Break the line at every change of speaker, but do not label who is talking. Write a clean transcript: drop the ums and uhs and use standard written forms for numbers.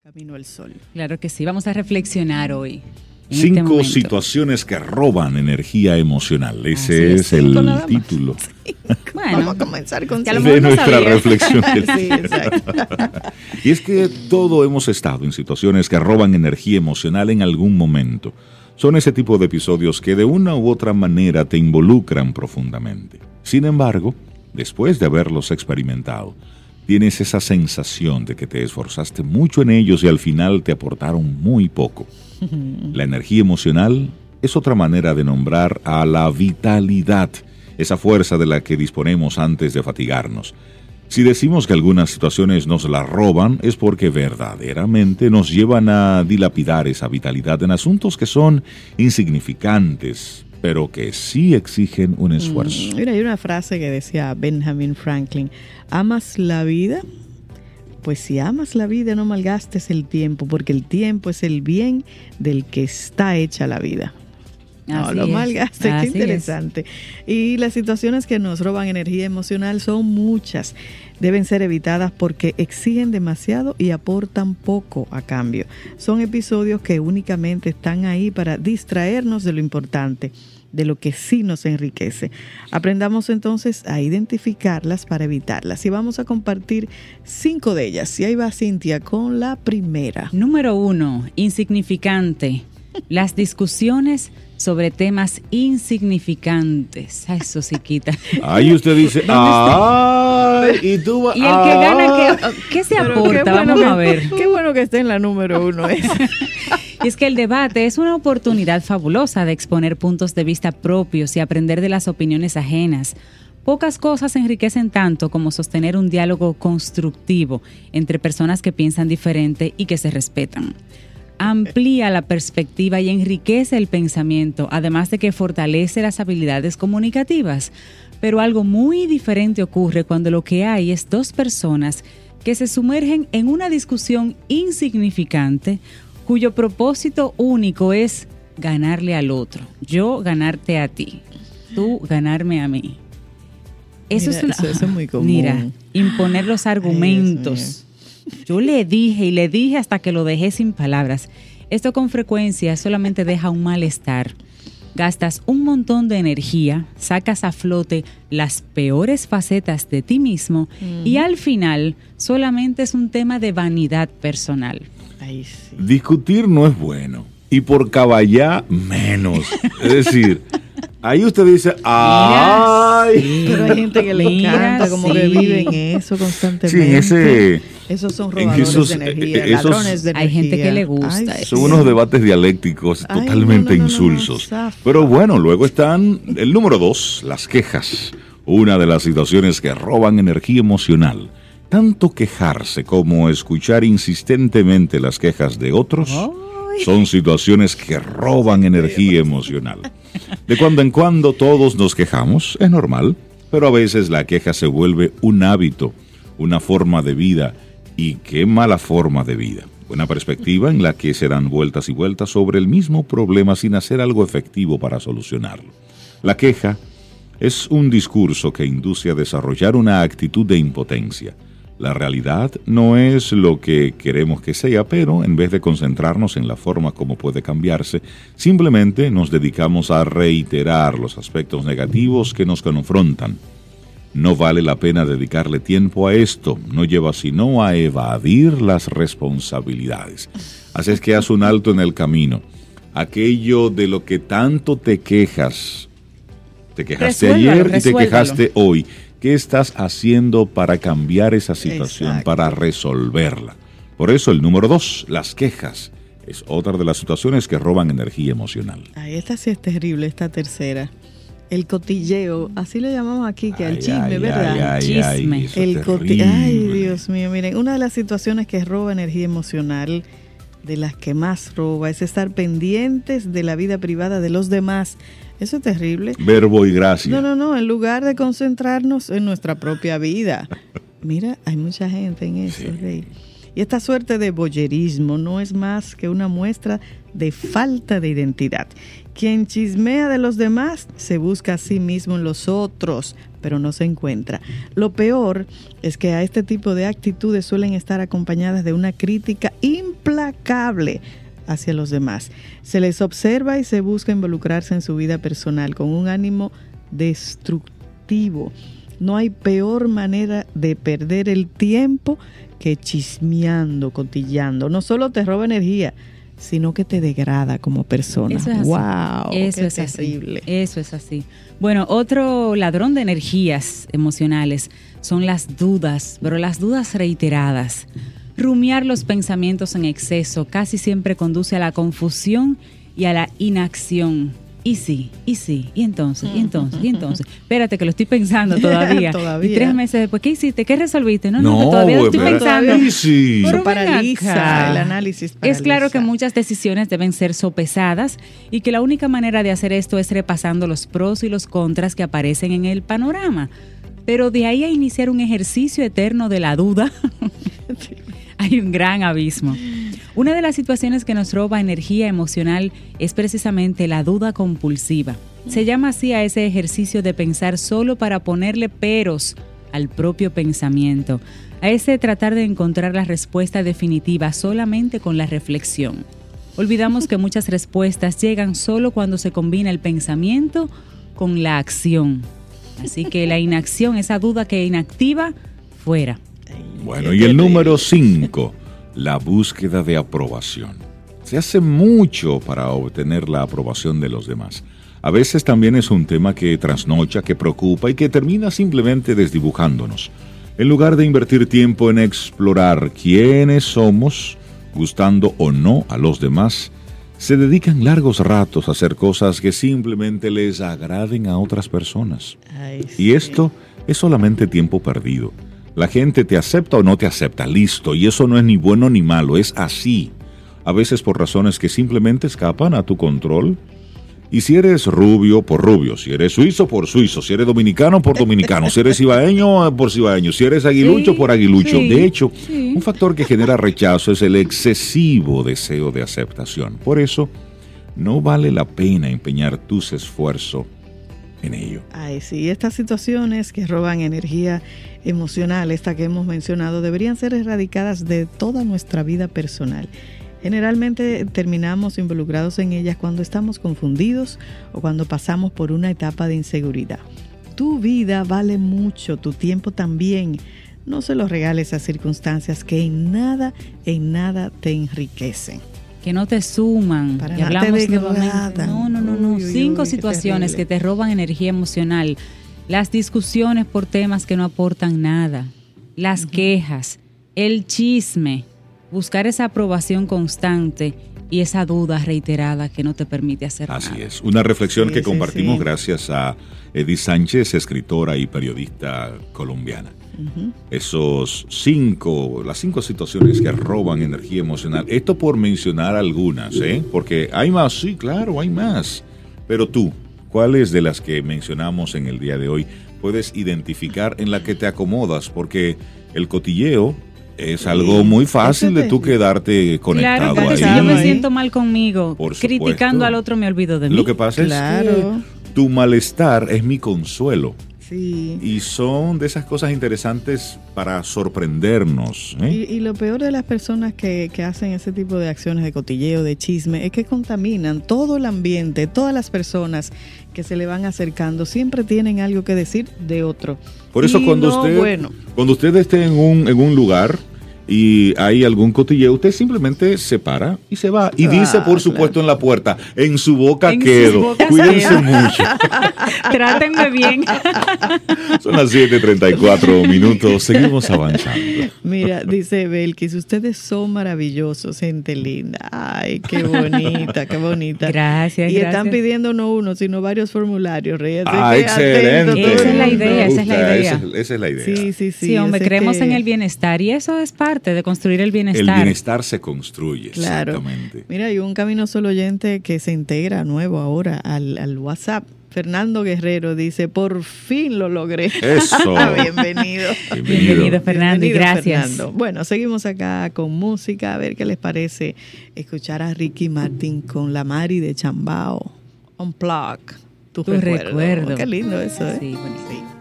Camino al sol.
Claro que sí, vamos a reflexionar hoy.
5 situaciones que roban energía emocional. Ese es el título.
Bueno,
vamos a comenzar con
de nuestra reflexión.
Sí, exacto.
Y es que todos hemos estado en situaciones que roban energía emocional en algún momento. Son ese tipo de episodios que de una u otra manera te involucran profundamente. Sin embargo, después de haberlos experimentado, tienes esa sensación de que te esforzaste mucho en ellos y al final te aportaron muy poco. La energía emocional es otra manera de nombrar a la vitalidad, esa fuerza de la que disponemos antes de fatigarnos. Si decimos que algunas situaciones nos la roban, es porque verdaderamente nos llevan a dilapidar esa vitalidad en asuntos que son insignificantes, pero que sí exigen un esfuerzo.
Mira, hay una frase que decía Benjamin Franklin: ¿amas la vida? Pues si amas la vida, no malgastes el tiempo, porque el tiempo es el bien del que está hecha la vida. No lo malgastes, qué interesante. Y las situaciones que nos roban energía emocional son muchas. Deben ser evitadas porque exigen demasiado y aportan poco a cambio. Son episodios que únicamente están ahí para distraernos de lo importante, de lo que sí nos enriquece. Aprendamos entonces a identificarlas para evitarlas. Y vamos a compartir 5 de ellas. Y ahí va Cintia con la primera.
Número 1, insignificante. Las discusiones sobre temas insignificantes. Eso sí quita.
Ahí usted dice, ¡ay! Y tú vas.
Y el que gana, ¿qué se aporta? Vamos a ver.
Qué bueno que esté en la número 1 esa.
Y es que el debate es una oportunidad fabulosa de exponer puntos de vista propios y aprender de las opiniones ajenas. Pocas cosas enriquecen tanto como sostener un diálogo constructivo entre personas que piensan diferente y que se respetan. Amplía la perspectiva y enriquece el pensamiento, además de que fortalece las habilidades comunicativas. Pero algo muy diferente ocurre cuando lo que hay es 2 personas que se sumergen en una discusión insignificante cuyo propósito único es ganarle al otro. Yo ganarte a ti, tú ganarme a mí. Eso es
muy común.
Mira, imponer los argumentos. Yo le dije hasta que lo dejé sin palabras. Esto con frecuencia solamente deja un malestar. Gastas un montón de energía, sacas a flote las peores facetas de ti mismo y al final solamente es un tema de vanidad personal.
Ay, sí.
Discutir no es bueno y por caballar menos. Es decir, ahí usted dice, ¡ay!
Sí, pero hay gente que le encanta, como que vive en eso constantemente.
Sí,
esos son robadores de energía, ladrones de energía.
Hay gente que le gusta.
Son unos debates dialécticos totalmente insulsos. Pero bueno, luego están el número 2, las quejas. Una de las situaciones que roban energía emocional. Tanto quejarse como escuchar insistentemente las quejas de otros son situaciones que roban energía emocional. De cuando en cuando todos nos quejamos, es normal, pero a veces la queja se vuelve un hábito, una forma de vida, y qué mala forma de vida. Una perspectiva en la que se dan vueltas y vueltas sobre el mismo problema sin hacer algo efectivo para solucionarlo. La queja es un discurso que induce a desarrollar una actitud de impotencia. La realidad no es lo que queremos que sea, pero en vez de concentrarnos en la forma como puede cambiarse, simplemente nos dedicamos a reiterar los aspectos negativos que nos confrontan. No vale la pena dedicarle tiempo a esto, no lleva sino a evadir las responsabilidades. Así es que haz un alto en el camino. Aquello de lo que tanto te quejas, te quejaste ayer y te quejaste hoy. ¿Qué estás haciendo para cambiar esa situación,
Exacto,
para resolverla? Por eso el número 2, las quejas, es otra de las situaciones que roban energía emocional.
Ay, esta sí es terrible, esta tercera. El cotilleo, así le llamamos aquí, que al chisme, ¿verdad?
Chisme.
El cotilleo. Ay, Dios mío, miren, una de las situaciones que roba energía emocional, de las que más roba, es estar pendientes de la vida privada de los demás. Eso es terrible.
Verbo y gracia.
No, en lugar de concentrarnos en nuestra propia vida. Mira, hay mucha gente en eso, Rey. Y esta suerte de voyerismo no es más que una muestra de falta de identidad. Quien chismea de los demás se busca a sí mismo en los otros, pero no se encuentra. Lo peor es que a este tipo de actitudes suelen estar acompañadas de una crítica implacable hacia los demás. Se les observa y se busca involucrarse en su vida personal con un ánimo destructivo. No hay peor manera de perder el tiempo que chismeando, cotillando. No solo te roba energía, sino que te degrada como persona.
Eso es así.
¡Wow!
Eso es terrible. Eso es así. Bueno, otro ladrón de energías emocionales son las dudas, pero las dudas reiteradas. Rumiar los pensamientos en exceso casi siempre conduce a la confusión y a la inacción. Y entonces. Espérate que lo estoy pensando todavía. Y 3 meses después, ¿qué hiciste? ¿Qué resolviste? No, que todavía lo estoy pensando.
Eso paraliza, el análisis paraliza.
Es claro que muchas decisiones deben ser sopesadas y que la única manera de hacer esto es repasando los pros y los contras que aparecen en el panorama. Pero de ahí a iniciar un ejercicio eterno de la duda, hay un gran abismo. Una de las situaciones que nos roba energía emocional es precisamente la duda compulsiva. Se llama así a ese ejercicio de pensar solo para ponerle peros al propio pensamiento, a ese tratar de encontrar la respuesta definitiva solamente con la reflexión. Olvidamos que muchas respuestas llegan solo cuando se combina el pensamiento con la acción. Así que la inacción, esa duda que inactiva, fuera.
Bueno, y el número 5, la búsqueda de aprobación. Se hace mucho para obtener la aprobación de los demás. A veces también es un tema que trasnocha, que preocupa y que termina simplemente desdibujándonos. En lugar de invertir tiempo en explorar quiénes somos, gustando o no a los demás, se dedican largos ratos a hacer cosas que simplemente les agraden a otras personas.
Ay, sí.
Y esto es solamente tiempo perdido. La gente te acepta o no te acepta, listo, y eso no es ni bueno ni malo, es así. A veces por razones que simplemente escapan a tu control. Y si eres rubio, por rubio, si eres suizo, por suizo, si eres dominicano, por dominicano, si eres cibaeño, por cibaeño, si eres aguilucho, por aguilucho. De hecho, un factor que genera rechazo es el excesivo deseo de aceptación. Por eso, no vale la pena empeñar tus esfuerzos en ello.
Ay, sí, estas situaciones que roban energía emocional, esta que hemos mencionado, deberían ser erradicadas de toda nuestra vida personal. Generalmente terminamos involucrados en ellas cuando estamos confundidos o cuando pasamos por una etapa de inseguridad. Tu vida vale mucho, tu tiempo también. No se los regales a circunstancias que en nada te enriquecen.
Que no te suman.
Para
que
nada te
degradan. No.
Uy,
5 situaciones que te roban energía emocional. Las discusiones por temas que no aportan nada. Las quejas. El chisme. Buscar esa aprobación constante y esa duda reiterada que no te permite hacer nada.
Así es. Una reflexión que compartimos gracias a Edith Sánchez, escritora y periodista colombiana. Las 5 situaciones que roban energía emocional. Esto por mencionar algunas, porque hay más, sí, claro, hay más. Pero tú, ¿cuáles de las que mencionamos en el día de hoy puedes identificar en la que te acomodas? Porque el cotilleo es algo muy fácil de tú quedarte conectado.
Claro,
ahí.
Si yo me siento mal conmigo,
Por
criticando
supuesto.
al otro me olvido de mí.
Lo que pasa es que tu malestar es mi consuelo.
Sí.
Y son de esas cosas interesantes para sorprendernos.
Y lo peor de las personas que hacen ese tipo de acciones de cotilleo, de chisme, es que contaminan todo el ambiente. Todas las personas que se le van acercando siempre tienen algo que decir de otro.
Por eso cuando usted esté en un lugar y hay algún cotilleo, usted simplemente se para y se va. Y dice, por supuesto, en la puerta, en su boca quedo. Cuídense mucho.
Trátenme bien.
Son las 7:34 minutos. Seguimos avanzando.
Mira, dice Belkis, ustedes son maravillosos, gente linda. Ay, qué bonita, qué bonita.
Gracias.
Y están pidiendo no uno, sino varios formularios.
Excelente.
Esa es la idea,
Esa es la idea.
Sí.
Sí, hombre, creemos en el bienestar y eso es parte de construir el bienestar.
El bienestar se construye,
claro.
Exactamente.
Mira, hay un Camino Solo oyente que se integra nuevo ahora al WhatsApp. Fernando Guerrero dice, por fin lo logré.
Eso.
Bienvenido.
Bienvenido, Fernando, y gracias.
Fernando. Bueno, seguimos acá con música, a ver qué les parece escuchar a Ricky Martin con la Mari de Chambao. Unplug, tu recuerdo.
recuerdo.
Qué lindo eso, ¿eh?
Sí, bonito.
Sí.